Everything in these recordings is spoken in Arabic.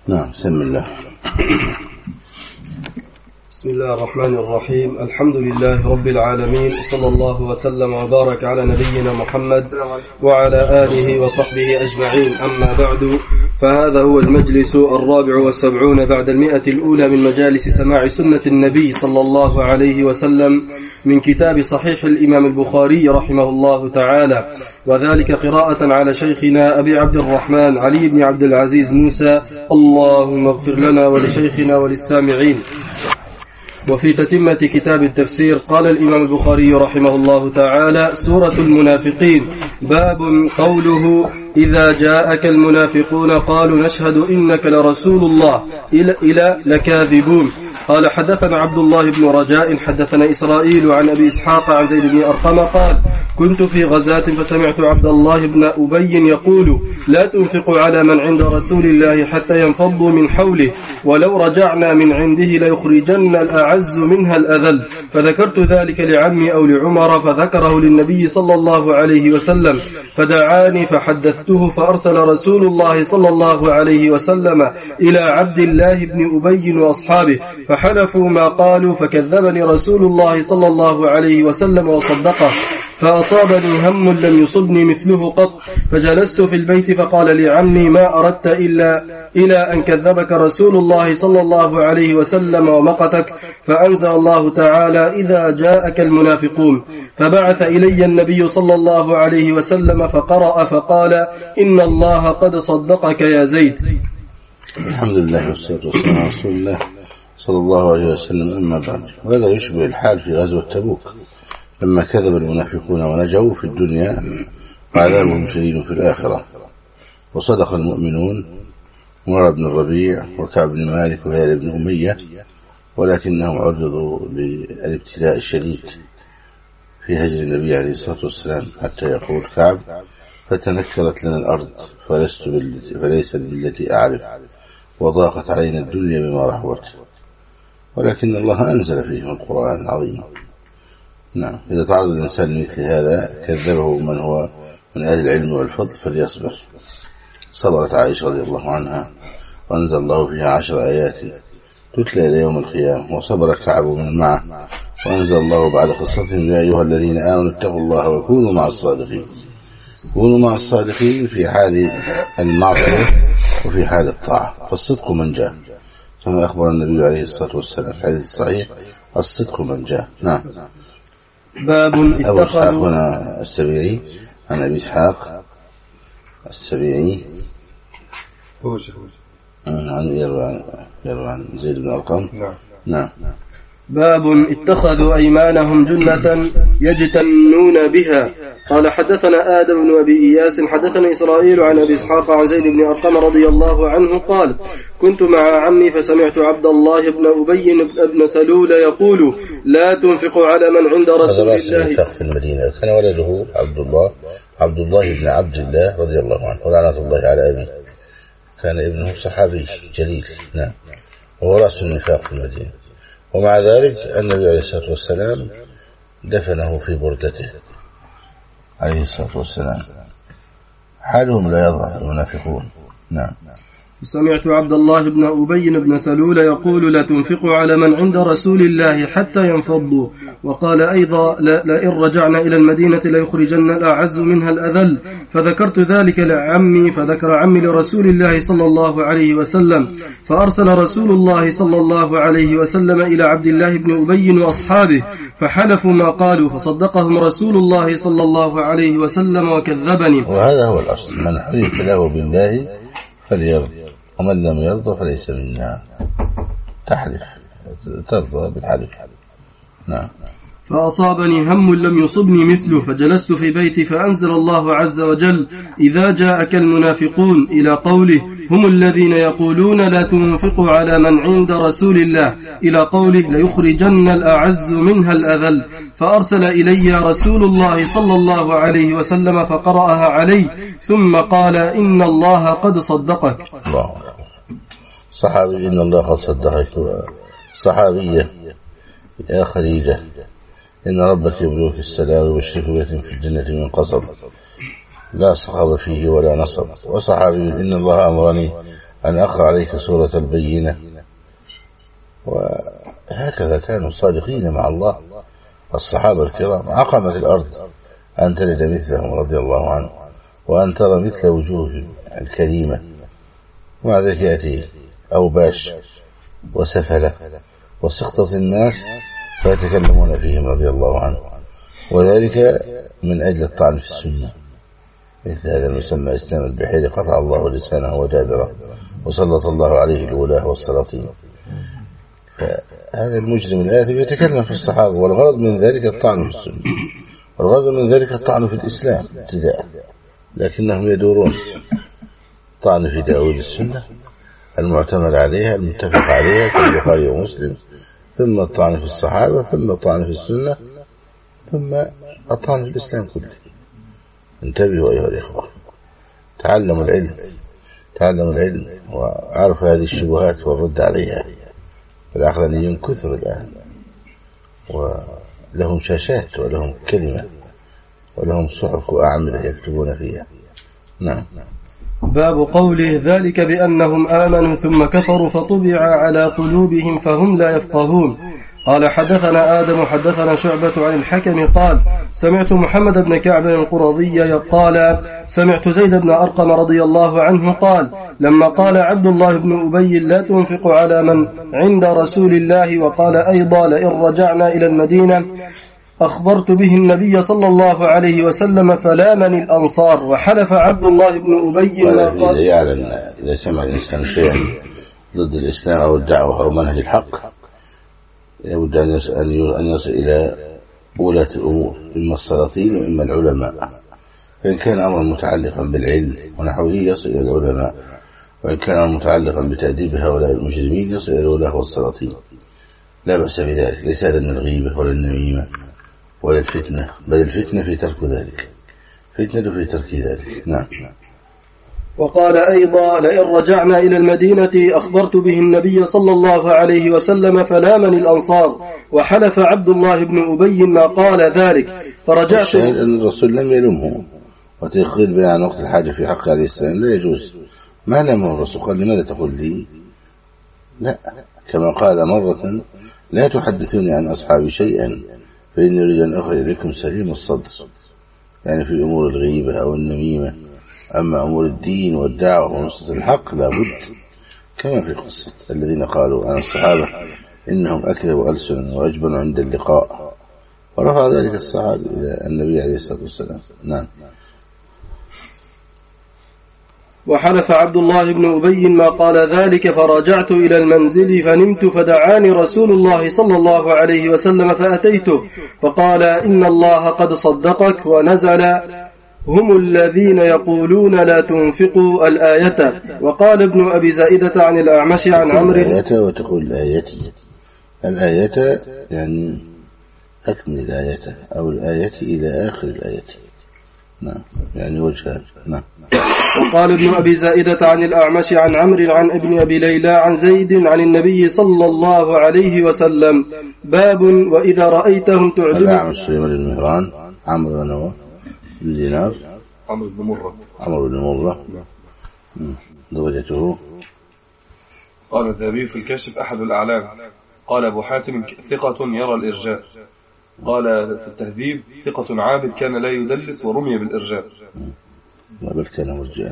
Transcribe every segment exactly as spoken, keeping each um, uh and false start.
نعم. بسم الله. بسم الله الرحمن الرحيم. الحمد لله رب العالمين، صلى الله وسلم وبارك على نبينا محمد وعلى آله وصحبه أجمعين. أما بعد، فهذا هو المجلس الرابع والسبعون بعد المئة الأولى من مجالس سماع سنة النبي صلى الله عليه وسلم من كتاب صحيح الإمام البخاري رحمه الله تعالى، وذلك قراءة على شيخنا أبي عبد الرحمن علي بن عبد العزيز موسى. اللهم اغفر لنا ولشيخنا وللسامعين. وفي تتمة كتاب التفسير قال الإمام البخاري رحمه الله تعالى: سورة المنافقين. باب قوله: إذا جاءك المنافقون قالوا نشهد إنك لرسول الله إلى, إلى لكاذبون. قال: حدثنا عبد الله بن رجاء حدثنا إسرائيل عن أبي إسحاق عن زيد بن أرقم قال: كنت في غزاة فسمعت عبد الله بن أبي يقول: لا تنفقوا على من عند رسول الله حتى ينفضوا من حوله، ولو رجعنا من عنده ليخرجن الأعز منها الأذل. فذكرت ذلك لعمي أو لعمر فذكره للنبي صلى الله عليه وسلم، فدعاني فحدثته، فأرسل رسول الله صلى الله عليه وسلم إلى عبد الله بن أبي وأصحابه فحلفوا ما قالوا، فكذبني رسول الله صلى الله عليه وسلم وصدقه، فأصابني هم لم يصبني مثله قط. فجلست في البيت فقال لعمي: ما أردت إلا إلى أن كذبك رسول الله صلى الله عليه وسلم ومقتك. فأنزل الله تعالى: إذا جاءك المنافقون. فبعث إلي النبي صلى الله عليه وسلم فقرأ فقال: إن الله قد صدقك يا زيد. الحمد لله والصلاة والسلام على رسول الله صلى الله عليه وسلم. أما بعد، وهذا يشبه الحال في غزوة تبوك لما كذب المنافقون ونجوا في الدنيا وعذابهم شديد في الآخرة، وصدق المؤمنون عمر بن الربيع وكعب بن مالك وهلال بن أمية، ولكنهم عرضوا للابتلاء الشديد في هجر النبي عليه الصلاة والسلام، حتى يقول كعب: فتنكرت لنا الأرض فلست بالتي فليست بالتي أعرف، وضاقت علينا الدنيا بما رحبت. ولكن الله أنزل فيهم القرآن العظيم. نعم. إذا تعرض الإنسان لمثل هذا كذبه من هو من أهل العلم والفضل فليصبر. صبرت عائشة رضي الله عنها وأنزل الله فيها عشر آيات تتلى إلى يوم القيامة، وصبر كعب من معه وأنزل الله بعد قصتهم: يا أيها الذين آمنوا اتقوا الله وكونوا مع الصادقين. كونوا مع الصادقين في حال المعصية وفي حال الطاعة، فالصدق من جاء، كما أخبر النبي عليه الصلاة والسلام في الحديث الصحيح: الصدق من جاء. نعم. باب أبو إسحاق هنا السبيعي عن أبي إسحاق السبيعي عن يروى عن زيد بن أرقم. نعم. نعم. باب اتخذوا أيمانهم جنة يجتنون بها. قال: حدثنا آدم بن أبي إياس حدثنا إسرائيل عن أبي إسحاق عن زيد بن أرقم رضي الله عنه قال: كنت مع عمي فسمعت عبد الله بن أبي بن سلول يقول: لا تنفقوا على من عند رسول الله. في المدينة كان ولده عبد الله عبد الله بن عبد الله رضي الله عنه ولعنة الله على أبيه، كان ابنه صحابي جليل. نعم. وهو رأس النفاق في المدينة، ومع ذلك النبي عليه الصلاة والسلام دفنه في بردته عليه الصلاة والسلام. حالهم لا يظهر المنافقون. نعم. سمعت عبد الله بن أبي بن سلول يقول: لا تنفقوا على من عند رسول الله حتى ينفضوا. وقال أيضا: لئن رجعنا إلى المدينة ليخرجن الأعز منها الأذل. فذكرت ذلك لعمي فذكر عمي لرسول الله صلى الله عليه وسلم، فأرسل رسول الله صلى الله عليه وسلم إلى عبد الله بن أبي وأصحابه فحلفوا ما قالوا، فصدقهم رسول الله صلى الله عليه وسلم وكذبني. وهذا هو الأصل: من حلف له بالله فليرضى، ومن لم يرضى فليس منا. تحلف ترضى بالحلف. نعم. فأصابني هم لم يصبني مثله، فجلست في بيتي فأنزل الله عز وجل: إذا جاءك المنافقون إلى قوله: هم الذين يقولون لا تنفقوا على من عند رسول الله إلى قوله: ليخرجن الأعز منها الأذل. فأرسل إلي رسول الله صلى الله عليه وسلم فقرأها علي، ثم قال: إن الله قد صدقك. الله. صحابي: إن الله قد صدقك. صحابية: يا خديجة، إن ربك يبلوك السلام ويشرك في الجنة من قصب لا صخب فيه ولا نصب. وصحابي: إن الله أمرني أن أقرأ عليك سورة البينة. وهكذا كانوا صادقين مع الله الصحابة الكرام. عقمت الأرض أن تلد مثلهم رضي الله عنه، وأن ترى مثل وجوههم الكريمة، ومع ذلك يأتي أوباش وسفلة وسقطة الناس فيتكلمون فيهم رضي الله عنه، وذلك من أجل الطعن في السنة. مثل هذا المسمى إسلام البحيري قطع الله لسانه ودابره وسلط الله عليه الولاة والسلاطين. فهذا المجرم الآثم يتكلم في الصحابة، والغرض من ذلك الطعن في السنة، والغرض من ذلك الطعن في الإسلام ابتداء، لكنهم يدورون طعن في داود السنة المعتمد عليها المتفق عليها كالبخاري ومسلم، ثم الطعن في الصحابة، ثم الطعن في السنة، ثم الطعن في الإسلام كله. انتبهوا أيها الإخوة، تعلموا العلم، تعلموا العلم وعرفوا هذه الشبهات والرد عليها. العقلانيون كثر الآن، ولهم شاشات ولهم كلمة ولهم صحف وأعمدة يكتبون فيها. نعم. باب قوله ذلك بأنهم آمنوا ثم كفروا فطبع على قلوبهم فهم لا يفقهون. قال حدثنا آدم حدثنا شعبة عن الحكم قال سمعت محمد بن كعب القرظي قال سمعت زيد بن أرقم رضي الله عنه قال لما قال عبد الله بن أبي لا تنفق على من عند رسول الله، وقال أيضا لئن رجعنا إلى المدينة أخبرت به النبي صلى الله عليه وسلم فلامني الأنصار، وحلف عبد الله بن أبي ما قال. يعلم إذا سمع الإنسان شيئا ضد الإسلام أو الدعوة أو منهج الحق يود أن يصل إلى ولاة الأمور، إما السلاطين وإما العلماء. فإن كان أمرا متعلقا بالعلم ونحوه يصل إلى العلماء، وإن كان أمرا متعلقا بتأديب هؤلاء المجرمين يصل إلى الولاة والسلاطين. لا بأس بذلك، ليس هذا من الغيبة ولا النميمة ولا الفتنة، بل الفتنة في ترك ذلك، فتنة في ترك ذلك. نعم. وقال أيضا لئن رجعنا إلى المدينة أخبرت به النبي صلى الله عليه وسلم فلامني الأنصار، وحلف عبد الله بن أبي ما قال ذلك فرجعت. الشاهد أن الرسول لم يلمه، وتأخير بيان وقت الحاجة في حق عليه السلام لا يجوز. ما لمه الرسول، قال لماذا تقول لي؟ لا، كما قال مرة لا تحدثوني عن أصحابي شيئا فإني أريد أن أخرج إليكم سليم الصدر، يعني في أمور الغيبة أو النميمة. أما أمور الدين والدعوة ونصرة الحق لابد، كما في قصة الذين قالوا عن الصحابة إنهم أكذبوا ألسنا وأجبنوا عند اللقاء، ورفع ذلك الصحابة إلى النبي عليه الصلاة والسلام. نعم. وحلف عبد الله بن أبي ما قال ذلك فرجعت إلى المنزل فنمت فدعاني رسول الله صلى الله عليه وسلم فأتيته فقال إن الله قد صدقك ونزل هم الذين يقولون لا تنفقوا الآية. وقال ابن أبي زائدة عن الأعمش عن عمرو الآية وتقول الآية الآية يعني أكمل الآية أو الآية إلى آخر الآية. نعم، يعني وجهها. نعم. وقال ابن أبي زائدة عن الأعمش عن عمرو عن ابن أبي ليلى عن زيد عن النبي صلى الله عليه وسلم باب وإذا رأيتهم تعجبك. الأعمش سليمان بن مهران عمرو بن دينار عمرو بن مرة عمرو بن مرة درجته. قال الذهبي في الكاشف أحد الأعلام. قال أبو حاتم ثقة يرى الإرجاء. قال في التهذيب ثقة عابد كان لا يدلس ورمي بالإرجاء. بل كان مرجئا.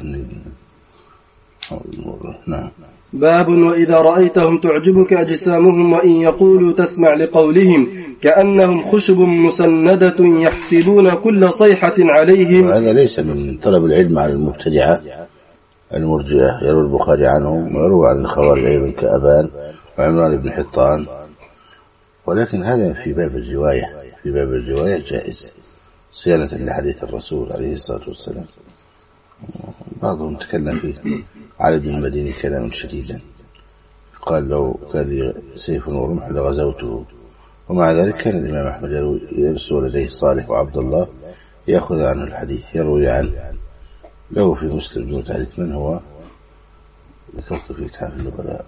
نعم. باب وإذا رأيتهم تعجبك أجسامهم وإن يقولوا تسمع لقولهم كأنهم خشب مسندة يحسبون كل صيحة عليهم. وهذا ليس من طلب العلم على المبتدعة المرجئة، يروي البخاري عنهم ويروي عن الخوارج أيضا كأبان وعمران بن حطان، ولكن هذا في باب الرواية، في باب الرواية جائز صيانة لحديث الرسول عليه الصلاة والسلام. بعضهم تكلم فيه علي بن المديني كلاما شديدا، قال لو كان لي سيف ورمح لغزوته. ومع ذلك كان الإمام أحمد يرسل لديه صالح وعبد الله يأخذ عنه الحديث، يروي عنه له في مسلم دون تعريف من هو، ذكرت في إتحاف النبلاء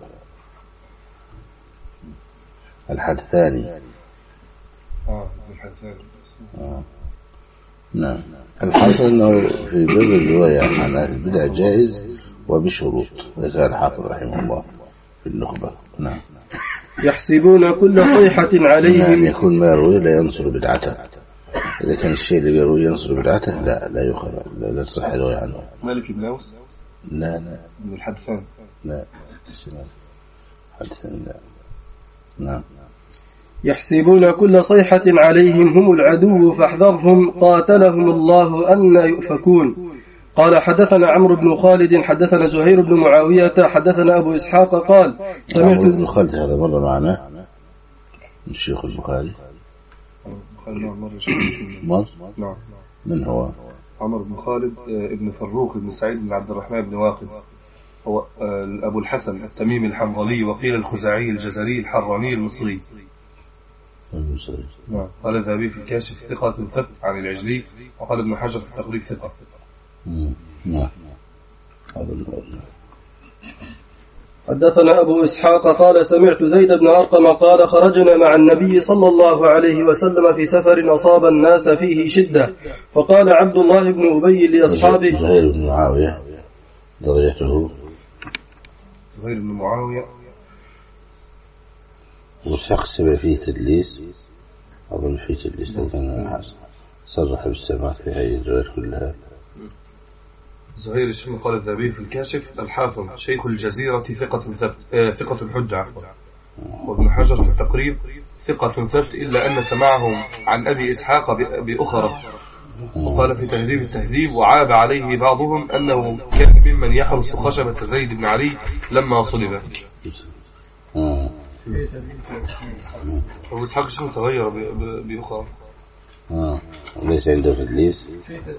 الحدثاني. آه الحدثاني. آه. نعم. الحاصل أنه في باب الرواية عن البدع جائز، وبشروط. ذكر الحافظ رحمه الله في النخبة. نعم. يحسبون كل صيحة عليهم. نعم. يكون ما يروي لا ينصر بدعته. إذا كان الشيء اللي يروي ينصر بدعته لا لا يخرج، لا, لا تصح الرواية عنه. مالك بن أوس؟ لا لا. من الحدثان؟ لا. حدثان لا. نعم. يحسبون كل صيحة عليهم هم العدو فاحذرهم قاتلهم الله أن يؤفكون. قال حدثنا عمرو بن خالد حدثنا زهير بن معاوية حدثنا أبو إسحاق قال سمعت عمرو بن خالد هذا مرة معنا الشيخ البخاري. نعم. من هو؟ عمرو بن خالد ابن فروخ بن سعيد بن عبد الرحمن بن واقد، هو أبو الحسن التميمي الحنظلي، وقيل الخزاعي الجزري الحراني المصري. نعم. قال الذهبي في الكاشف ثقة ثبت عن العجلي، وقال ابن حجر في التقريب ثقة. نعم. حدثنا أبو إسحاق قال سمعت زيد بن أرقم قال خرجنا مع النبي صلى الله عليه وسلم في سفر أصاب الناس فيه شدة، فقال عبد الله بن أبي لأصحابه. زهير بن معاوية درجته؟ زهير بن معاوية وسحق سبع فيه تدليس، أظن فيه تدليس، لكن صرح بالسماء في هذه الروايات كلها. زهير الشم قال الذهبي في الكاشف الحافظ شيخ الجزيرة ثقة ثبت آه ثقة الحجة عفوا، وابن حجر في التقريب ثقة ثبت إلا أن سمعهم عن أبي إسحاق بأخرى. وقال في تهذيب التهذيب وعاب عليه بعضهم أنه كان ممن يحرس خشبة زيد بن علي لما صلب. أبو إسحاق الشم تغير بأخرى. آه. ليس عنده تدليس.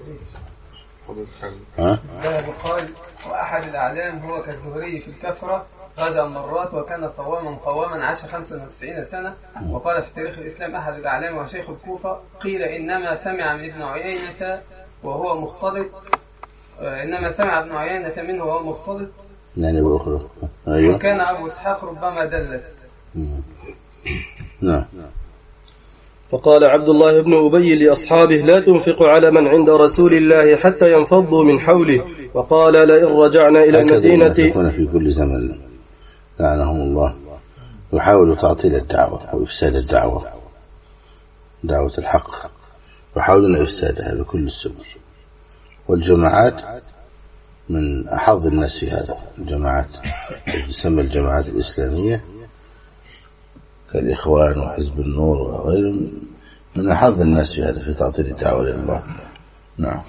ها؟ قال وأحد الأعلام هو كالزهري في الكثرة، غزا مرات وكان صواما قواما عاش خمسة وتسعين سنة. وقال في تاريخ الإسلام أحد الأعلام وشيخ الكوفة قيل إنما سمع من ابن عيينة وهو مختلط، إنما سمع ابن عيينة منه وهو مختلط يعني بأخرى. أيوة. وكان أبو إسحاق ربما دلس. نعم. فقال عبد الله بن أبي لأصحابه لا تنفقوا على من عند رسول الله حتى ينفضوا من حوله. وقال لئن رجعنا إلى المدينة. يكون في كل زمن لعنهم الله يحاولوا تعطيل الدعوة وإفساد الدعوة، دعوة الحق، يحاولون إفسادها بكل السبل. والجماعات من أحظ الناس في هذا، الجماعات تسمى الجماعات الإسلامية كالإخوان وحزب النور وغيرهم، من أحظ الناس في هذا في تعطيل الدعوة لله. نعم.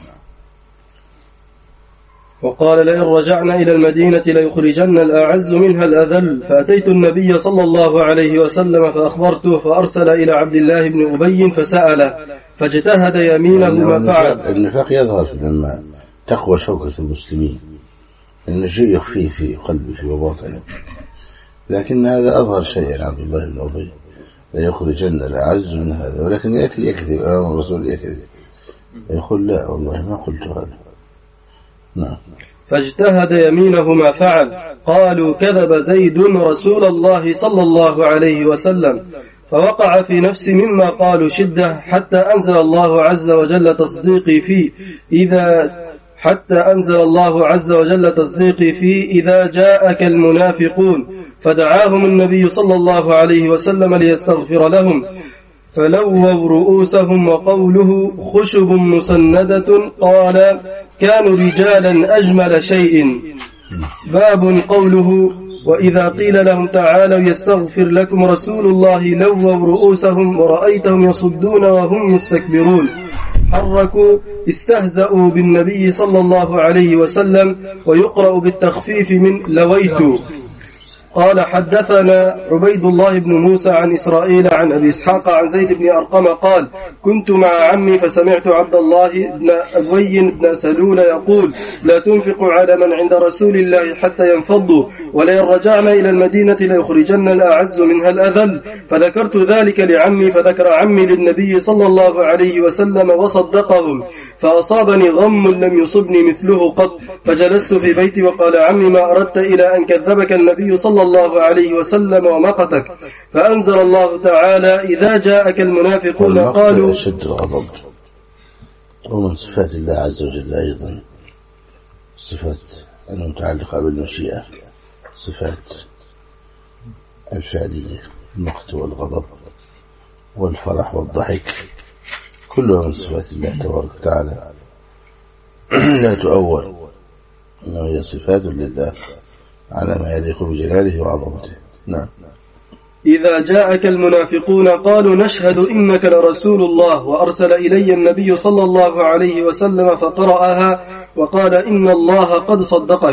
وقال لئن رجعنا إلى المدينة ليخرجن الأعز منها الأذل. فأتيت النبي صلى الله عليه وسلم فأخبرته، فأرسل إلى عبد الله بن أبي فسأل، فاجتهد يمينه ما فعل. النفاق يظهر لما تقوى شوكة المسلمين، إن شيء يخفيه في قلبه وباطنه، لكن هذا أظهر شيئا. عبد الله بن أبي لا يخرجن الأعز من هذا، ولكن يأتي يكذب أمام الرسول، يكذب يقول لا والله ما قلت هذا. نعم. فاجتهد يمينه ما فعل. قالوا كذب زيد رسول الله صلى الله عليه وسلم. فوقع في نفسي مما قالوا شدة، حتى أنزل الله عز وجل تصديقي فيه إذا حتى أنزل الله عز وجل تصديقي فيه إذا جاءك المنافقون. فدعاهم النبي صلى الله عليه وسلم ليستغفر لهم، فلووا رؤوسهم. وقوله خشب مسندة قال كانوا رجالا أجمل شيء. باب قوله وإذا قيل لهم تعالوا يستغفر لكم رسول الله لووا رؤوسهم ورأيتهم يصدون وهم مستكبرون. حركوا استهزأوا بالنبي صلى الله عليه وسلم، ويقرأ بالتخفيف من لويتوا. قال حدثنا عبيد الله بن موسى عن إسرائيل عن أبي إسحاق عن زيد بن أرقم قال كنت مع عمي فسمعت عبد الله بن أبي بن سلول يقول لا تنفقوا على من عند رسول الله حتى ينفضوا، ولئن رجعنا إلى المدينة ليخرجن الأعز منها الأذل. فذكرت ذلك لعمي، فذكر عمي للنبي صلى الله عليه وسلم وصدقهم، فأصابني غم لم يصبني مثله قط. فجلست في بيتي وقال عمي ما أردت إلى أن كذبك النبي صلى الله عليه وسلم ومقتك. فأنزل الله تعالى إذا جاءك المنافقون قالوا أشد الغضب. ومن صفات الله عز وجل أيضا صفات المتعلقة بالمشيئة، صفات الفعلية، المقت والغضب والفرح والضحك، كلها من صفات الله تبارك وتعالى لا تؤول، إنما هي صفات لله على ما يليق بجلاله وعظمته. نعم. إذا جاءك المنافقون قالوا نشهد إنك لرسول الله، وأرسل إلي النبي صلى الله عليه وسلم فقرأها وقال إن الله قد صدقك.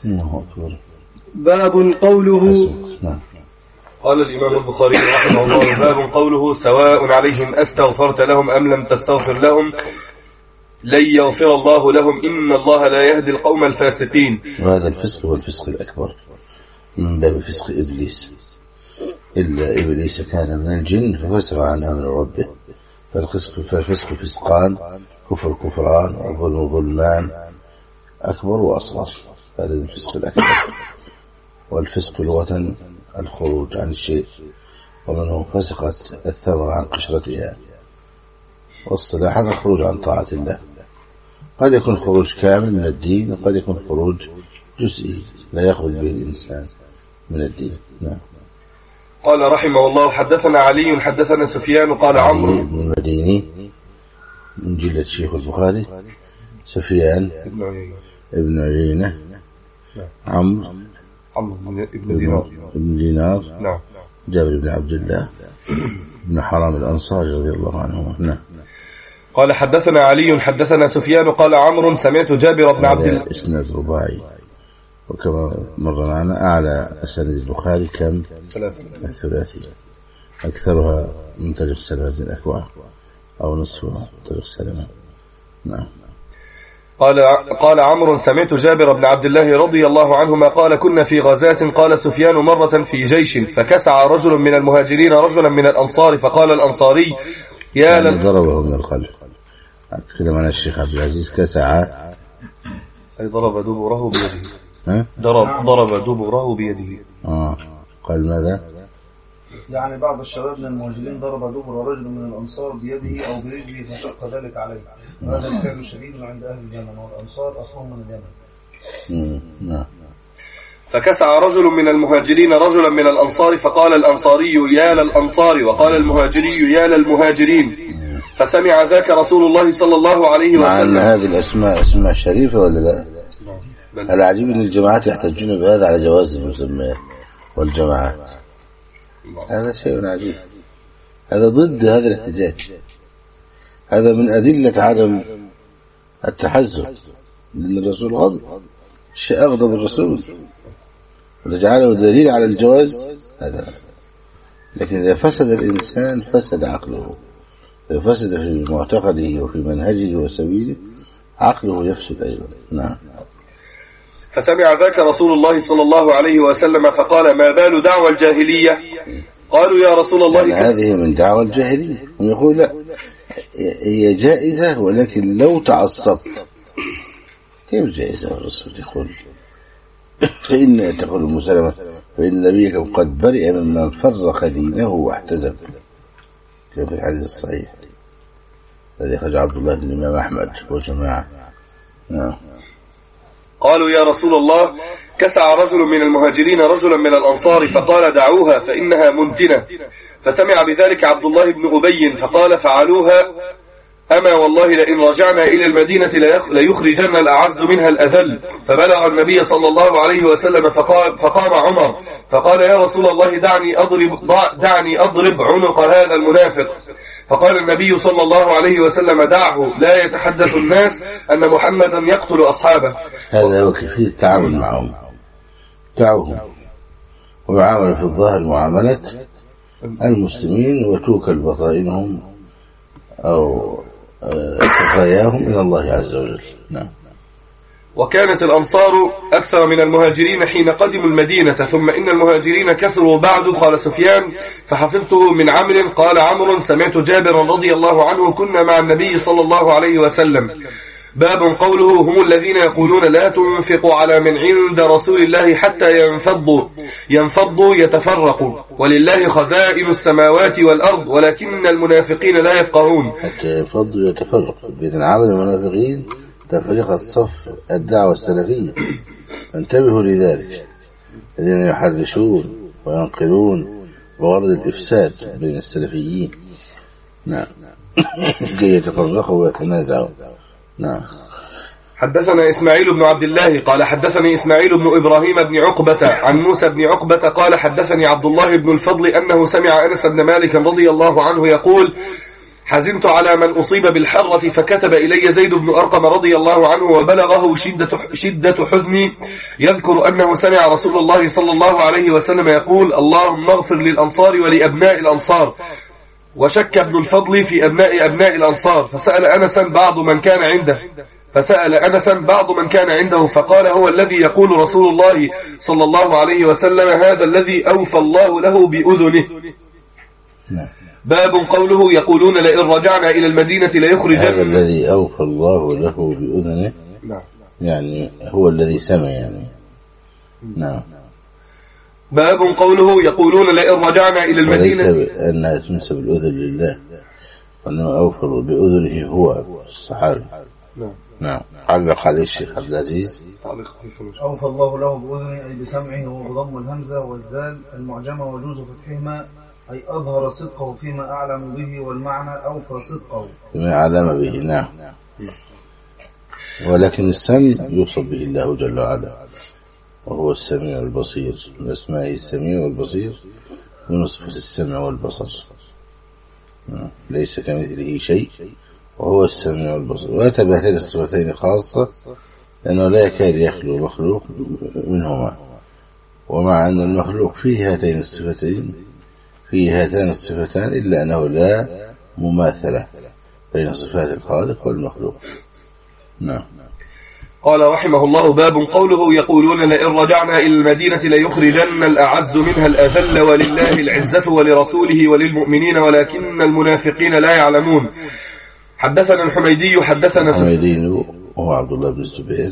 باب قوله. قال الإمام البخاري رحمه الله: باب قوله سواء عليهم أستغفرت لهم أم لم تستغفر لهم لن يغفر الله لهم إن الله لا يهدي القوم الفاسقين. وهذا الفسق هو الفسق الأكبر من باب فسق إبليس، إلا إبليس كان من الجن ففسق عن أمر ربه، فالفسق فسقان، كفر كفران، والظلم ظلمان، أكبر وأصغر. هذا الفسق الأكبر. والفسق لغة الخروج عن الشيء، ومنه فسقت الثمرة عن قشرتها، واصطلاحا الخروج عن طاعة الله. قد يكون خروج كامل من الدين، وقد يكون خروج جزئي لا يخرج به الإنسان من الدين. نعم. قال رحمه الله: حدثنا علي حدثنا سفيان قال عمرو بن المديني من جلة شيخ البخاري، سفيان ابن عيينة، عمرو ابن دينار ابن دينار نعم، جابر بن عبد الله بن حرام الأنصاري رضي الله عنه. نعم. قال حدثنا علي حدثنا سفيان قال عمرو سمعت جابر بن عبد الله. اسناد رباعي، وكما مر معنا أعلى أسانيد البخاري كم؟ الثلاثي، أكثرها من طريق سلمة بن الأكوع أو نصفها من طريق سلمة. نعم. قال قال عمرو سمعت جابر بن عبد الله رضي الله عنهما قال كنا في غزاة، قال سفيان مرة في جيش فكسع رجل من المهاجرين رجلا من الأنصار، فقال الأنصاري يا يعني لن ضربه من الخلف. كده معنا الشيخ عبد العزيز كسع أي ضرب دبره بيده. ها؟ ضرب ضرب دبره بيده. آه. قال ماذا؟ يعني بعض الشباب من المهاجرين ضرب دبر رجل من الأنصار بيده أو برجله فشق ذلك عليه. هذا الفعل الشديد عند أهل اليمن، والأنصار أصلهم من اليمن. نعم. فكسع رجل من المهاجرين رجلا من الأنصار، فقال الأنصاري يا للأنصار، وقال المهاجري يا للمهاجرين، فسمع ذاك رسول الله صلى الله عليه وسلم. مع أن هذه الأسماء أسماء شريفة ولا لا؟ العجيب أن الجماعات يحتجون بهذا على جواز المسميات والجماعات. هذا شيء عجيب، هذا ضد هذا الاحتجاج، هذا من أدلة عدم التحزب، لأن الرسول غضب، الشيء أغضب الرسول ورجعله دليل على الجواز هذا. لكن إذا فسد الإنسان فسد عقله، إذا فسد في معتقده وفي منهجه وسبيله عقله يفسد أيضا. نعم. فسمع ذاك رسول الله صلى الله عليه وسلم فقال ما بال دعوى الجاهلية؟ قالوا يا رسول الله يعني هذه من دعوى الجاهلية. ويقول لا، هي جائزة ولكن لو تعصبت. كيف جائزة؟ الرسول يقول فإن تقول المسلمة فإن نبيكم قد برئ ممن فرق دينه واحتزب، كما في الحديث الصحيح الذي خرج عبد الله بن الإمام أحمد وجماعة. نعم. قالوا يا رسول الله كسع رجل من المهاجرين رجلا من الأنصار، فقال دعوها فإنها منتنة. فسمع بذلك عبد الله بن أبي فقال فعلوها، أما والله لئن رجعنا إلى المدينة ليخرجن الأعز منها الأذل. فبلغ النبي صلى الله عليه وسلم فقال فقام عمر فقال يا رسول الله دعني أضرب, دعني أضرب عنق هذا المنافق. فقال النبي صلى الله عليه وسلم دعه لا يتحدث الناس أن محمدا يقتل أصحابه. هذا هو كيفية التعامل معهم، دعوهم ومعامل في الظاهر معاملة المسلمين وتوكل بطائنهم أو خفاياهم إلى الله عز وجل. نعم. وكانت الأنصار أكثر من المهاجرين حين قدموا المدينة، ثم إن المهاجرين كثروا بعد. قال سفيان فحفظته من عمرو قال عمرو سمعت جابرا رضي الله عنه كنا مع النبي صلى الله عليه وسلم. باب قوله هم الذين يقولون لا تنفقوا على من عند رسول الله حتى ينفضوا ينفضوا يتفرقوا ولله خزائن السماوات والأرض ولكن المنافقين لا يفقهون. حتى ينفضوا يتفرقوا، بإذن عمل المنافقين تفرقة صف الدعوة السلفية، فانتبهوا لذلك، الذين يحرشون وينقلون بغرض الإفساد بين السلفيين. نعم. كي يتفرقوا ويتنازعوا. نعم. حدثنا إسماعيل بن عبد الله قال حدثني إسماعيل بن إبراهيم بن عقبة عن موسى بن عقبة قال حدثني عبد الله بن الفضل أنه سمع أنس بن مالك رضي الله عنه يقول: حزنت على من أصيب بالحرة فكتب إلي زيد بن أرقم رضي الله عنه وبلغه شدة, شدة حزني يذكر أنه سمع رسول الله صلى الله عليه وسلم يقول: اللهم اغفر للأنصار ولأبناء الأنصار. وشك ابن الفضل في أبناء أبناء الأنصار، فسأل أنسا بعض من كان عنده فسأل أنسا بعض من كان عنده فقال: هو الذي يقول رسول الله صلى الله عليه وسلم: هذا الذي أوفى الله له بأذنه. باب قوله: يقولون لئن رجعنا إلى المدينة ليخرجن. هذا الذي أوفى الله له بأذنه، يعني هو الذي سمع يعني. نعم. باب قوله: يقولون لئن رجعنا إلى المدينة، وليس أنها تنسب الأذن لله، وأنه أوفى بأذنه هو الصحابي. نعم. نعم. علق عليه الشيخ عبد العزيز: أوفى الله له بأذنه أي بسمعه وبضم الهمزة والذال المعجمة وجوز فتحهما، أي أظهر صدقه فيما أعلم به، والمعنى أوفى صدقه فيما أعلم به. نعم. ولكن السمع يوصف به الله جل وعلا، وهو السميع البصير، من أسمائه السميع والبصير، من صفة السمع والبصر. ليس كمثله شيء وهو السميع والبصير. وأتى هاتين الصفتين خاصة لأنه لا يكاد يخلو مخلوق منهما، ومع أن المخلوق فيه هاتين الصفتين فيه هاتان الصفتان، إلا أنه لا مماثلة بين صفات الخالق والمخلوق. نعم. قال رحمه الله: باب قوله: يقولون لئن رجعنا إلى المدينة ليخرجن الأعز منها الأذل ولله العزة ولرسوله وللمؤمنين ولكن المنافقين لا يعلمون. حدثنا الحميدي حدثنا الحميدي هو عبد الله بن الزبير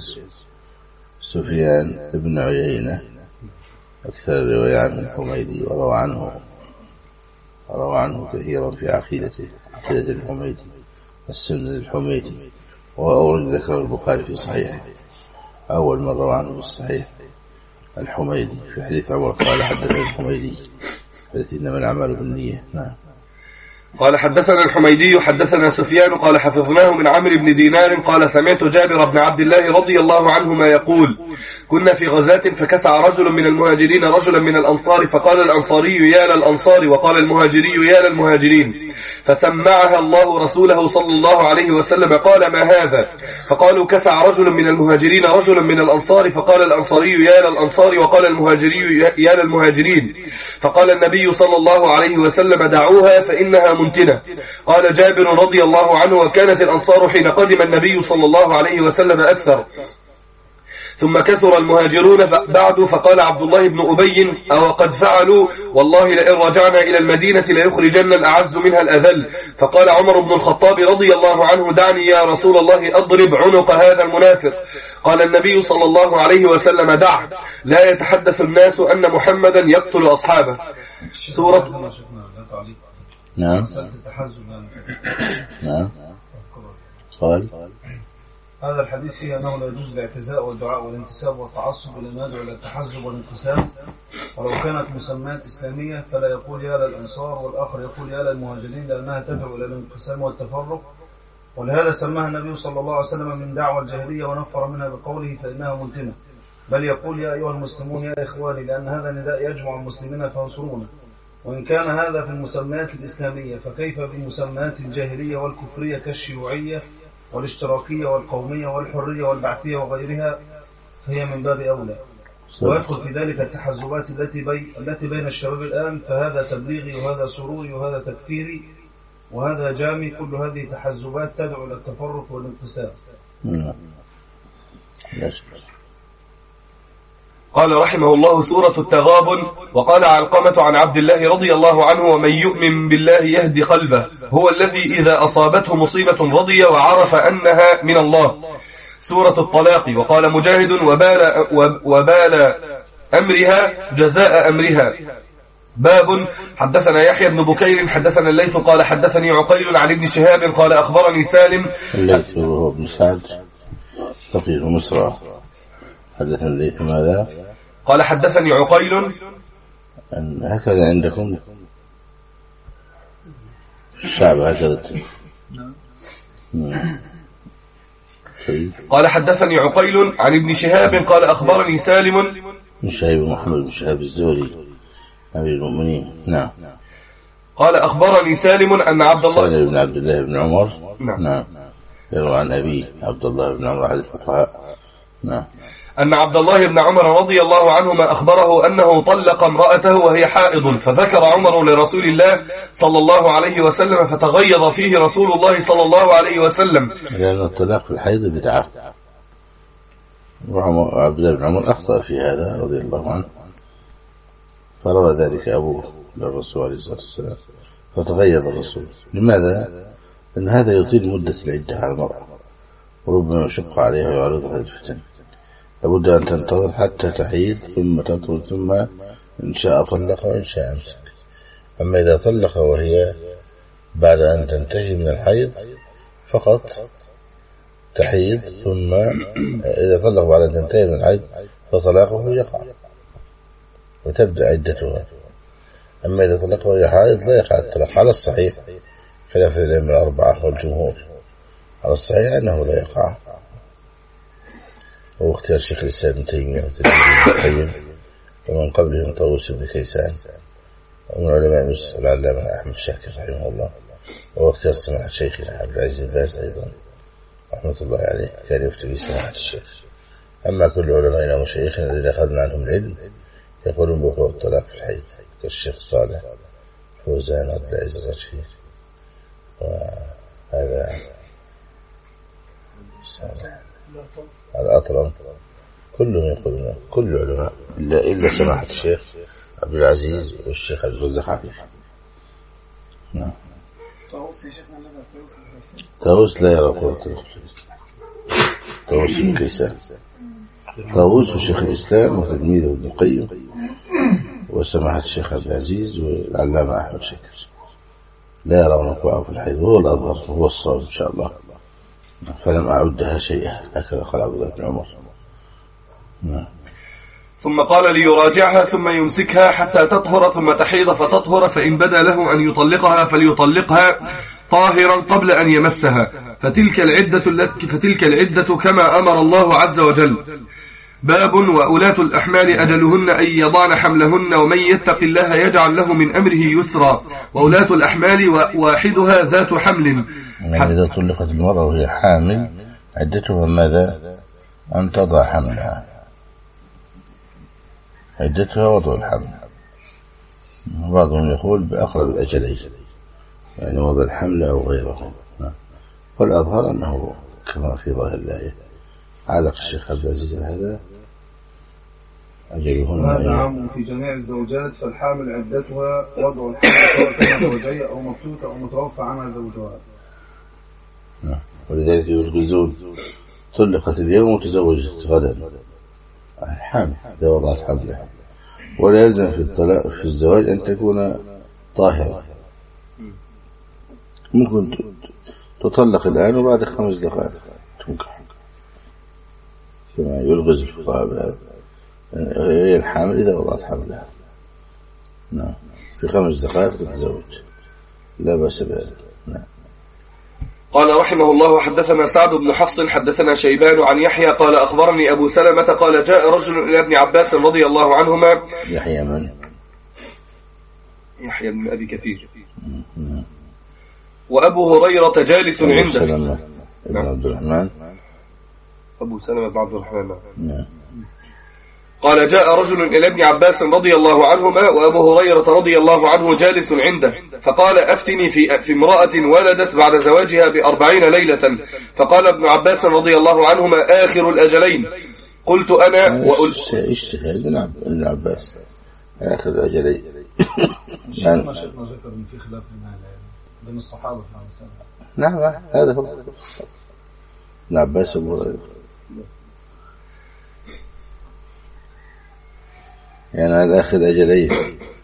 سفيان بن عيينة، أكثر الرواية عن الحميدي، وروى عنه روى عنه كثيرا في عقيدته، عقيدة الحميدي، السند الحميدي، وأورد ذكر البخاري في صحيحه أول مرة روى عنه في الصحيح الحميدي في حديث عمر قال: حدثنا الحميدي التي إنما الأعمال بالنية. نعم. قال حدثنا الحميدي حدثنا سفيان قال حفظناه من عمرو بن دينار قال: سمعت جابر بن عبد الله رضي الله عنهما يقول: كنا في غزاة فكسع رجل من المهاجرين رجلا من الأنصار، فقال الأنصاري: يا للأنصار، وقال المهاجري: يا للمهاجرين، فسمعها الله رسوله صلى الله عليه وسلم قال: ما هذا؟ فقالوا: كسع رجل من المهاجرين رجلا من الأنصار، فقال الأنصاري: يا للأنصار، وقال المهاجري: يا للمهاجرين، فقال النبي صلى الله عليه وسلم: دعوها فإنها منتنة. قال جابر رضي الله عنه: وكانت الأنصار حين قدم النبي صلى الله عليه وسلم أكثر، ثم كثر المهاجرون بعد، فقال عبد الله بن أبي: أو قد فعلوا، والله لئن رجعنا إلى المدينة ليخرجن الأعز منها الأذل. فقال عمر بن الخطاب رضي الله عنه: دعني يا رسول الله أضرب عنق هذا المنافق. قال النبي صلى الله عليه وسلم: دع، لا يتحدث الناس أن محمدا يقتل أصحابه. سورة نعم. نعم. قال: هذا الحديث فيه أنه لا يجوز الاعتزاء والدعاء والانتساب والتعصب إلى ما يدعو إلى التحزب والانقسام، ولو كانت مسمات إسلامية فلا يقول يا للأنصار والآخر يقول يا للمهاجرين، لأنها تدعو إلى الانقسام والتفرق، ولهذا سماها النبي صلى الله عليه وسلم من دعوة الجاهلية ونفر منها بقوله فإنها منتنة، بل يقول يا أيها المسلمون يا إخواني، لأن هذا نداء يجمع المسلمين فانصرونا. وإن كان هذا في المسميات الإسلامية فكيف بالمسميات الجاهلية والكفرية كالشيوعية والاشتراكية والقومية والحرية والبعثية وغيرها، فهي من باب أولى. ويدخل في ذلك التحزبات التي بي التي بين الشباب الآن، فهذا تبليغي وهذا سروري وهذا تكفيري وهذا جامي، كل هذه تحزبات تدعو إلى التفرق والانقسام. قال رحمه الله: سورة التغابن. وقال علقمة عن عبد الله رضي الله عنه: ومن يؤمن بالله يهدي قلبه، هو الذي إذا أصابته مصيبة رضي وعرف أنها من الله. سورة الطلاق. وقال مجاهد: وبال, وبال أمرها جزاء أمرها. باب. حدثنا يحيى بن بكير حدثنا الليث قال حدثني عقيل عن ابن شهاب قال أخبرني سالم. الليث هو ابن سعد فقيه مصر. حدثنا الليث ماذا؟ قال حدثني عقيل. هكذا عندكم الشعب هكذا. قال حدثني عقيل عن ابن شهاب قال أخبرني سالم بن شهاب محمد بن شهاب الزهري أمير المؤمنين. نعم. قال أخبرني سالم أن عبد الله سالم بن عبد الله بن عمر. نعم, نعم. يروى عن أبيه عبد الله بن عمر أحد الفقهاء. نعم. أن عبد الله بن عمر رضي الله عنهما أخبره أنه طلق امرأته وهي حائض، فذكر عمر لرسول الله صلى الله عليه وسلم فتغيظ فيه رسول الله صلى الله عليه وسلم، لأن الطلاق في الحيض بدعة. وعبد الله بن عمر أخطأ في هذا رضي الله عنه، فروى ذلك أبوه للرسول عليه الصلاة والسلام فتغيظ الرسول. لماذا؟ لأن هذا يطيل مدة العدة على المرأة وربما يشق عليها ويعرضها للفتن، لابد أن تنتظر حتى تحيض ثم تطهر، ثم إن شاء طلق وإن شاء أمسك. أما إذا طلق وهي بعد أن تنتهي من الحيض فقط تحيض، ثم إذا طلق بعد أن تنتهي من الحيض فطلاقه يقع وتبدأ عدتها. أما إذا طلق وهي حائض لا يقع الطلاق على الصحيح، خلاف الأئمة الأربعة والجمهور. على الصحيح أنه لا يقع، هو اختيار شيخ الإسلام ابن تيمية وتلميذه ومن قبلهم طاووس بن كيسان، ومن علماء مصر العلامة أحمد شاكر رحمه الله، وهو اختيار سماحة شيخنا عبد العزيز بن باز أيضا رحمة الله عليه، كان يفتي بسماحة الشيخ. أما كل علمائنا ومشايخنا الذين أخذنا عنهم العلم يقولون بوقوع الطلاق في الحيض، كالشيخ صالح فوزان عبد العزيز الرشيد، وهذا الأطرم، كلهم يقولون، كل العلماء إلا إلا سماحة الشيخ عبد العزيز والشيخ عبد الرزاق حفيظ. نعم. طاووس لا يرى قول الطلاق، طاووس بن كيسان، طاووس وشيخ الإسلام وتلميذه ابن القيم وسماحة الشيخ عبد العزيز والعلامة أحمد شاكر لا يرون وقوعه في الحيض، هو الأظهر وهو الصواب إن شاء الله، فلم أعدها شيئا، هكذا قال عبد الله بن عمر. نعم. ثم قال ليراجعها ثم يمسكها حتى تطهر ثم تحيض فتطهر، فإن بدا له أن يطلقها فليطلقها طاهرا قبل أن يمسها، فتلك العدة التي فتلك العدة كما أمر الله عز وجل. باب وأولاة الأحمال أجلهن أن يضعن حملهن، ومن يتق الله يجعل له من أمره يسرا. وأولاة الأحمال واحدها ذات حمل. يعني إذا طلقت المرأة وهي حامل عدتها ماذا؟ أن تضع حملها، عدتها وضع الحمل. بعضهم يقول بأقرب الأجلين، يعني وضع الحمل أو غيره، والأظهر أنه كما في ظاهر الآية. علق الشيخ عبد العزيز هذا أجلهن. هذا عام في جميع الزوجات، فالحامل عدتها وضع الحمل سواء كانت زوجية أو مبتوتة أو متوفى عنها زوجها. ولذلك يقول الزوج طلقت اليوم وتزوجت غدا، الحامل إذا وضعت حملها، ولا يلزم في الطلاق في الزواج أن تكون طاهرة. ممكن تطلق الآن وبعد خمس دقائق تنكح، كما يلغز الفقهاء بهذا. هي الحامل إذا وضعت حملها، نعم، في خمس دقائق تتزوج، لا بأس بهذا. نعم. قال رحمه الله حدثنا سعد بن حفص حدثنا شيبان عن يحيى قال أخبرني أبو سلمة قال جاء رجل إلى ابن عباس رضي الله عنهما. يحيى من؟ يحيى بن أبي كثير. وأبو هريرة جالس أبو عنده. سلمة ابن عبد الرحمن. أبو سلمة بن عبد الرحمن. نعم. قال جاء رجل إلى ابن عباس رضي الله عنهما وأبو هريرة رضي الله عنه جالس عنده، فقال أفتني في في امرأة ولدت بعد زواجها بأربعين ليلة. فقال ابن عباس رضي الله عنهما آخر الأجلين. قلت أنا وقلت اجتهاد ابن عباس آخر الأجلين. يعني ما شفنا ذكر من في خلاف بين الصحابة. نعم هذا هو ابن عباس وأبو هريرة. يعني على آخر أجلين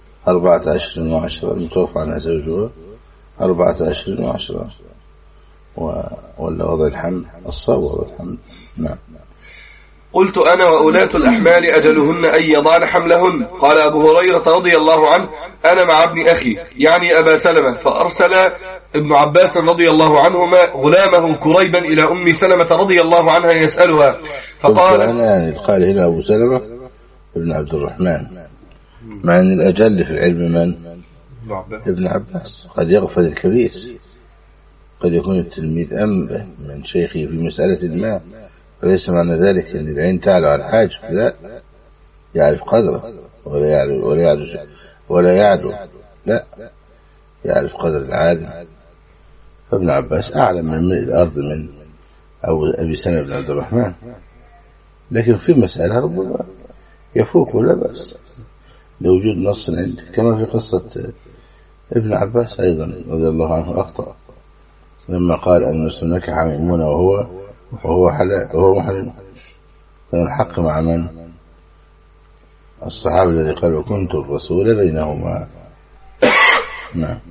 أربعة أشهر وعشرة، المتوفى عنها زوجها أربعة أشهر وعشرة، ولا وضع الحمل الصواب وضع الحمل. نعم. قلت أنا وأولاة الأحمال أجلهن أن يضعن حملهن. قال أبو هريرة رضي الله عنه أنا مع ابن أخي يعني أبا سلمة، فأرسل ابن عباس رضي الله عنهما غلامه كريبا إلى أم سلمة رضي الله عنها يسألها فقال أنا يعني قال هنا أبو سلمة ابن عبد الرحمن، مع أن الأجل في العلم من؟ ابن عباس. قد يغفل الكبير، قد يكون التلميذ أنبه من شيخه في مسألة ما، فليس معنى ذلك أن العين تعلو على الحاجب، لا، يعرف قدره ولا يعلو ولا يعلو ولا يعلو لا، يعرف قدر العالم. فابن عباس أعلم من ملء الأرض من أو أبي سلمة بن عبد الرحمن، لكن في مسألة ربما يفوق ولا بأس لوجود نص عنده، كما في قصة ابن عباس أيضا رضي الله عنه أخطأ لما قال أن المسلم نكح ميمونة وهو وهو حلال وهو محرم، كان الحق مع من؟ الصحابي الذي قال وكنت الرسول بينهما. نعم.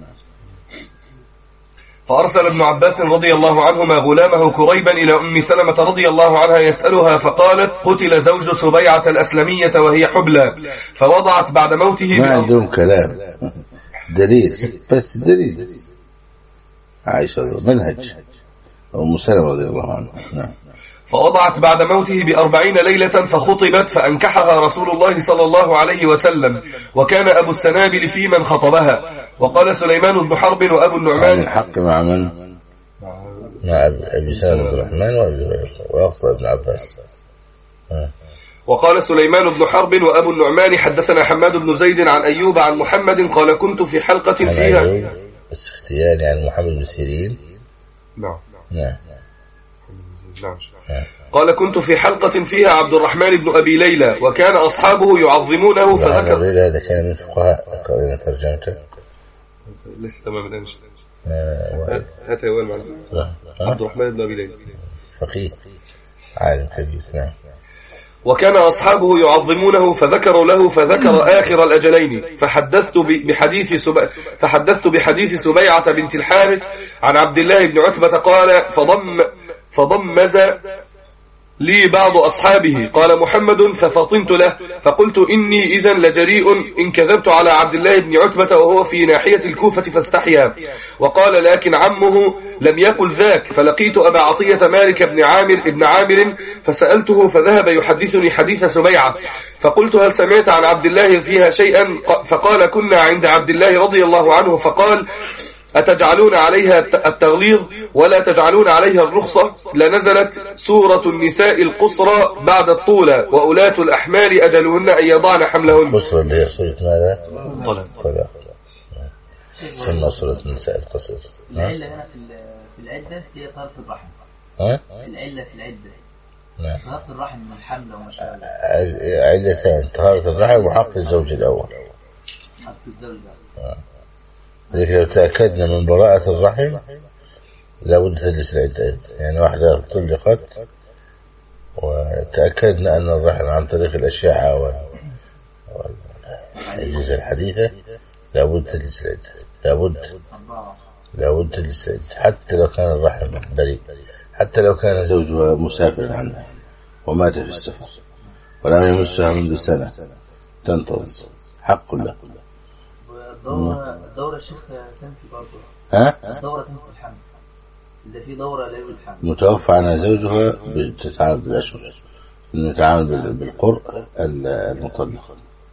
فأرسل ابن عباس رضي الله عنهما غلامه كريبا إلى أم سلمة رضي الله عنها يسألها فقالت قتل زوج سبيعة الأسلمية وهي حبلى، فوضعت بعد موته. ما عندهم كلام، دليل بس دليل. عائشة منهج أم سلمة رضي الله عنها. نعم. فوضعت بعد موته بأربعين ليلة فخطبت فأنكحها رسول الله صلى الله عليه وسلم، وكان أبو السنابل في من خطبها. وقال سليمان بن حرب وأبو النعمان الحق مع من؟ مع أبي سلمة بن الرحمن وأخطأ ابن عباس. وقال سليمان بن حرب وأبو النعمان حدثنا حماد بن زيد عن أيوب عن محمد قال كنت في حلقة فيها السختياني عن محمد بن سيرين. نعم. نعم. قال كنت في حلقة فيها عبد الرحمن بن أبي ليلى وكان أصحابه يعظمونه فذكر. هذا كان من فقهاء قرينا ترجمته لسه تمام الآن. هات يا وائل عبد الرحمن بن أبي ليلى فقيه عالم كبير. نعم. وكان أصحابه يعظمونه فذكروا له فذكر آخر الأجلين، فحدثت بحديث سب... فحدثت بحديث سبيعة بنت الحارث عن عبد الله بن عتبة قال فضم فضمز لي بعض أصحابه قال محمد ففطنت له فقلت إني إذن لجريء إن كذبت على عبد الله بن عتبة وهو في ناحية الكوفة فاستحيا. وقال لكن عمه لم يقل ذاك، فلقيت أبا عطية مالك بن عامر ابن عامر فسألته فذهب يحدثني حديث سبيعة، فقلت هل سمعت عن عبد الله فيها شيئا؟ فقال كنا عند عبد الله رضي الله عنه، فقال أتجعلون عليها التغليظ ولا تجعلون عليها الرخصة؟ لنزلت سورة النساء القصرى بعد الطولة وأولاة الأحمال أجلهن أن يضعن حملهن. القصرى اللي هي سورة ماذا؟ طلع طلع ثم سورة النساء القصر. العلة هنا في العدة هي طهارة الرحم. ها؟ العلة في العدة نعم. طهارة الرحم من الحمل وما شابه. علتان، طهارة الرحم وحق الزوج الأول. حق الزوج الأول. لكن لو تأكدنا من براءة الرحم لابد تجلس العدة. يعني واحدة طلقت وتأكدنا أن الرحم عن طريق الأشعة والأجهزة الحديثة لابد تجلس العدة. لابد لابد تجلس العدة حتى لو كان الرحم بريء، حتى لو كان زوجها مسافر عنها ومات في السفر ولم يمسها منذ سنة تنتظر حق له. الدورة الدورة الشيخ تنفي برضه. ها؟ الدورة تنفي الحمل. إذا في دورة لا يوجد حمل. متوفى عنها زوجها بتتعامل بالأشهر، نتعامل بالقرء المطلق.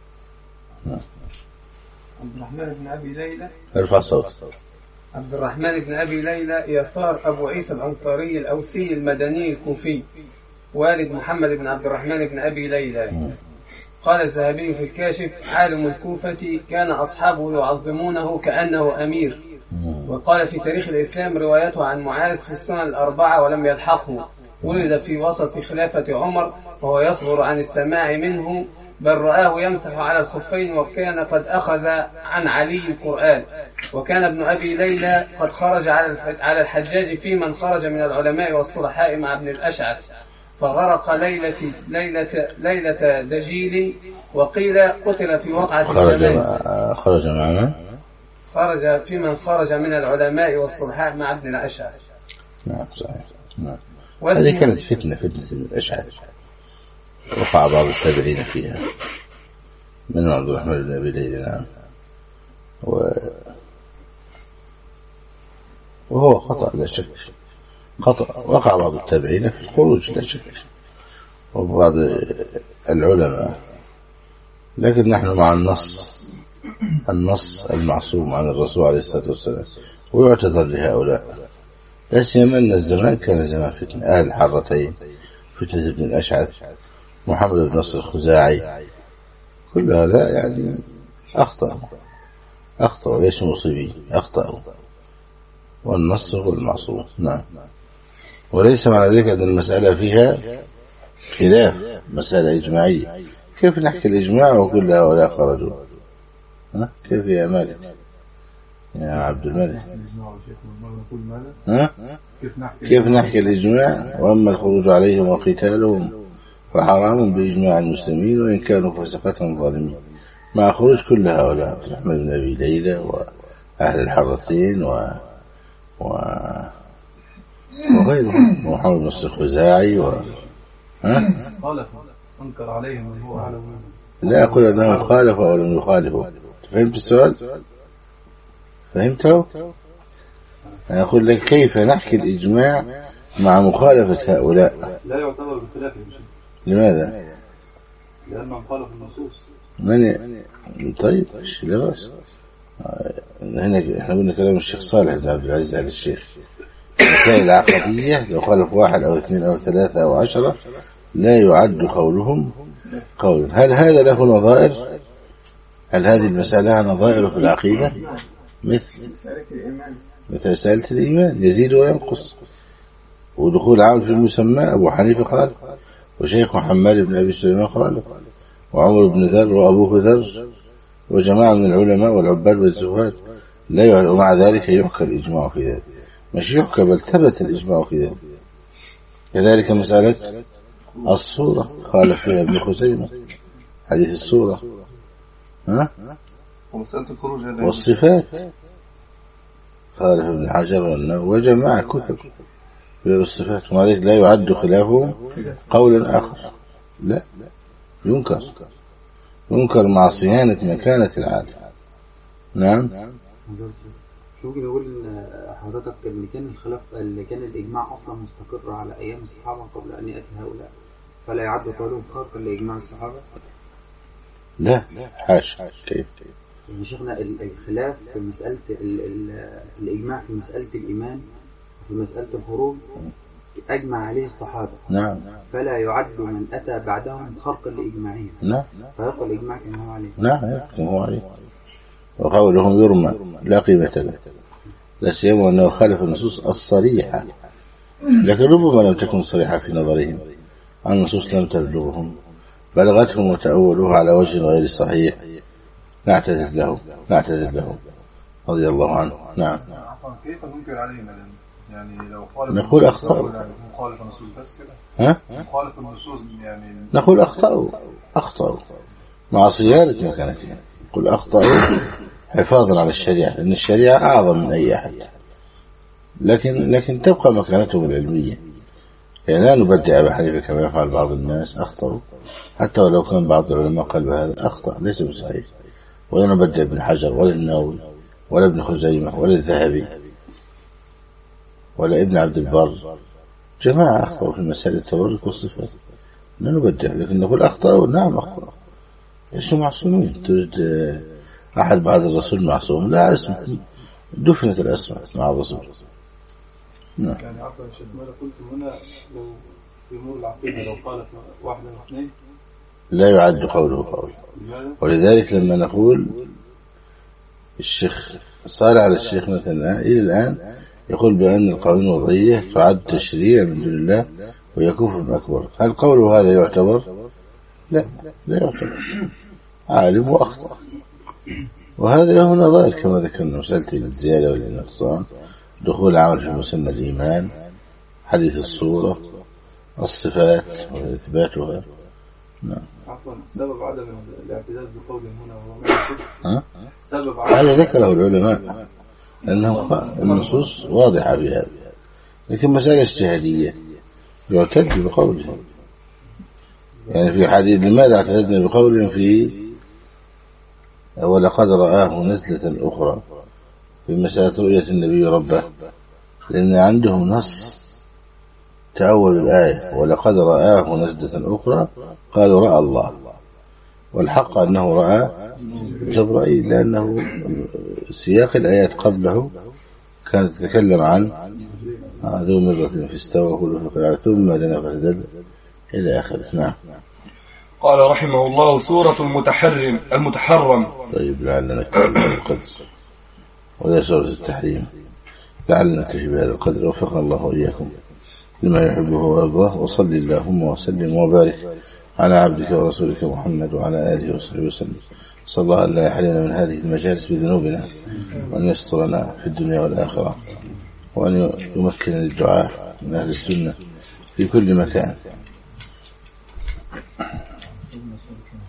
عبد الرحمن بن أبي ليلى. ارفع صوت. عبد الرحمن بن أبي ليلى يسار أبو عيسى الأنصاري الأوسي المدني الكوفي والد محمد بن عبد الرحمن بن أبي ليلى. م. قال الذهبي في الكاشف عالم الكوفة كان أصحابه يعظمونه كأنه أمير. وقال في تاريخ الإسلام روايته عن معاذ في السنن الأربعة ولم يلحقه، ولد في وسط خلافة عمر وهو يصغر عن السماع منه، بل رآه يمسح على الخفين وكان قد أخذ عن علي القرآن. وكان ابن أبي ليلى قد خرج على الحجاج في من خرج من العلماء والصلحاء مع ابن الأشعث، فغرق ليلة ليلة ليلة دجيل، وقيل قتل في وقعة خرج خرج معنا خرج في من خرج من العلماء والصلحاء مع ابن الأشعث. نعم صحيح. نعم. هذه كانت فتنة فتنة الأشعرية، وقع بعض التابعين فيها من عبد الرحمن بن أبي ليلى. نعم. و... وهو خطأ لا شك، خطأ وقع بعض التابعين في الخروج لا شك، وبعض العلماء، لكن نحن مع النص النص المعصوم عن الرسول عليه الصلاة والسلام، ويعتذر لهؤلاء. لا سيما أن الزمان كان زمان فتنة، أهل الحرتين، فتنة ابن الأشعث، محمد بن نصر الخزاعي، كل هؤلاء يعني أخطأوا أخطأوا ليس مصيبين، أخطأوا، والنص هو المعصوم. نعم. وليس معنى ذلك أن المسألة فيها خلاف، مسألة إجماعية. كيف نحكي الإجماع وكل هؤلاء خرجوا؟ ها؟ كيف يا مالك يا عبد الملك؟ ها؟ كيف نحكي الإجماع وأما الخروج عليهم وقتالهم فحرام بإجماع المسلمين وإن كانوا فسقة ظالمين، مع خروج كل هؤلاء، عبد الرحمن بن أبي ليلى وأهل الحرتين و... و... وغيرهم، ومحمد بن نصر الخزاعي و... ها؟ خالفوا أنكر عليهم من هو أعلم منهم. لا أقول أنهم خالفوا أو لم يخالفوا. فهمت السؤال؟ فهمته؟ أنا أقول لك كيف نحكي الإجماع مع مخالفة هؤلاء؟ لا يعتبر بخلافهم. لماذا؟ لأنهم خالفوا النصوص. من ي... طيب ايش لا بأس. هنا احنا قلنا كلام الشيخ صالح بن عبد العزيز آل الشيخ، المسائل العقدية لو خالف واحد أو اثنين أو ثلاثة أو عشرة لا يعد قولهم قولا. هل هذا له نظائر؟ هل هذه المسألة لها نظائر في العقيدة؟ مثل مثل سألة الإيمان، يزيد وينقص، ودخول عام في المسمى. أبو حنيفة قال، وشيخ محمد بن أبي سليمان قال، وعمر بن ذر وأبوه ذر وجماعة من العلماء والعباد والزهاد لا يعلم. ومع ذلك يحكى الإجماع في ذلك، مش يحكى بل ثبت الإجماع في ذلك. كذلك مسألة الصورة خالف فيها ابن خزيمة، حديث الصورة. ها؟ ومسألة الخروج والصفات خالف ابن حجر والنووي وجماعة كتب في الصفات، ومع ذلك لا يعد خلافه قولا آخر. لا، ينكر ينكر مع صيانة مكانة العالم. نعم. ممكن نقول ان حضرتك اللي كان الخلاف اللي كان الاجماع اصلا مستقر على ايام الصحابه قبل ان ياتي هؤلاء، فلا يعد قولهم خارقا لاجماع الصحابه؟ لا حاشا. كيف؟ يعني شيخنا الخلاف في مساله ال ال الاجماع في مساله الايمان وفي مساله الخروج اجمع عليه الصحابه. نعم. فلا يعد من اتى بعدهم خارقا لاجماعهم. نعم. فيبقى الاجماع كما هو عليه. نعم كما هو عليه. وقولهم يرمى لا قيمة له، لا سيما أنه خالف النصوص الصريحة، لكن ربما لم تكن صريحة في نظرهم، النصوص لم تبلغهم، بلغتهم وتأولوها على وجه غير الصحيح. نعتذر لهم نعتذر لهم رضي الله عنه. نعم. كيف ننكر عليهم يعني لو خالف نقول أخطأوا، مخالف النصوص بس كده؟ ها؟ مخالف النصوص يعني نقول أخطأوا أخطأوا مع صيانة مكانتها. نقول أخطأوا حفاظا على الشريعة، لأن الشريعة أعظم من أي أحد، لكن لكن تبقى مكانتهم العلمية. يعني لا نبدع أبا حنيفة كما يفعل بعض الناس، أخطأوا حتى ولو كان بعض العلماء قال بهذا أخطأ ليس بصحيح. ولا نبدع ابن حجر ولا النووي ولا ابن خزيمة ولا الذهبي ولا ابن عبد البر، جماعة أخطأوا في مسألة التبرك والصفات. لا نبدع، لكن نقول أخطأوا. نعم أخطأوا، ليسوا معصومين. تريد أحد بعد الرسول معصوم؟ لا، اسمه دفنت الأسماء مع الرسول. نعم. يعني عفوا يا شيخ، ماذا قلت هنا لو في أمور العقيدة لو قالت واحدة أو اثنين لا يعد قوله قول. ولذلك لما نقول الشيخ صالح على الشيخ مثلا إلى الآن يقول بأن القوانين الوضعية تعد تشريع من دون الله وهي كفر أكبر، هل قوله هذا يعتبر؟ لا لا يعتبر، عالم وأخطأ. وهذا له نظائر كما ذكرنا، مسألة الزيادة والنقصان، دخول عمل في مسمى الإيمان، حديث الصورة، الصفات وإثباتها. نعم. عفوا، سبب عدم الاعتداد بقول هنا هو ها؟ سبب هذا ذكره العلماء، لأنه النصوص واضحة في هذا. لكن مسألة اجتهادية يعتد بقوله. يعني في حديث لماذا اعتدنا بقول في ولقد رآه نزلة أخرى في مسألة رؤية النبي ربه؟ لأن عندهم نص تأول الآية ولقد رآه نزلة أخرى، قالوا رأى الله، والحق أنه رأى جبرائيل، لأنه سياق الآيات قبله كانت تتكلم عن ذو مرة فاستوى ثم دنا فتدلى إلى آخره. نعم. قال رحمه الله: سورة المتحرم المتحرم. طيب لعلنا نكتفي بهذا القدر، وهي سورة التحريم. لعلنا نكتفي بهذا القدر، وفقنا الله وإياكم لما يحبه ويرضاه. وصل اللهم وسلم وبارك على عبدك ورسولك محمد وعلى آله وصحبه وسلم. صلى الله أن لا يحرمنا من هذه المجالس بذنوبنا، وأن يسترنا في الدنيا والآخرة، وأن يمكن للدعاء من أهل السنة في كل مكان.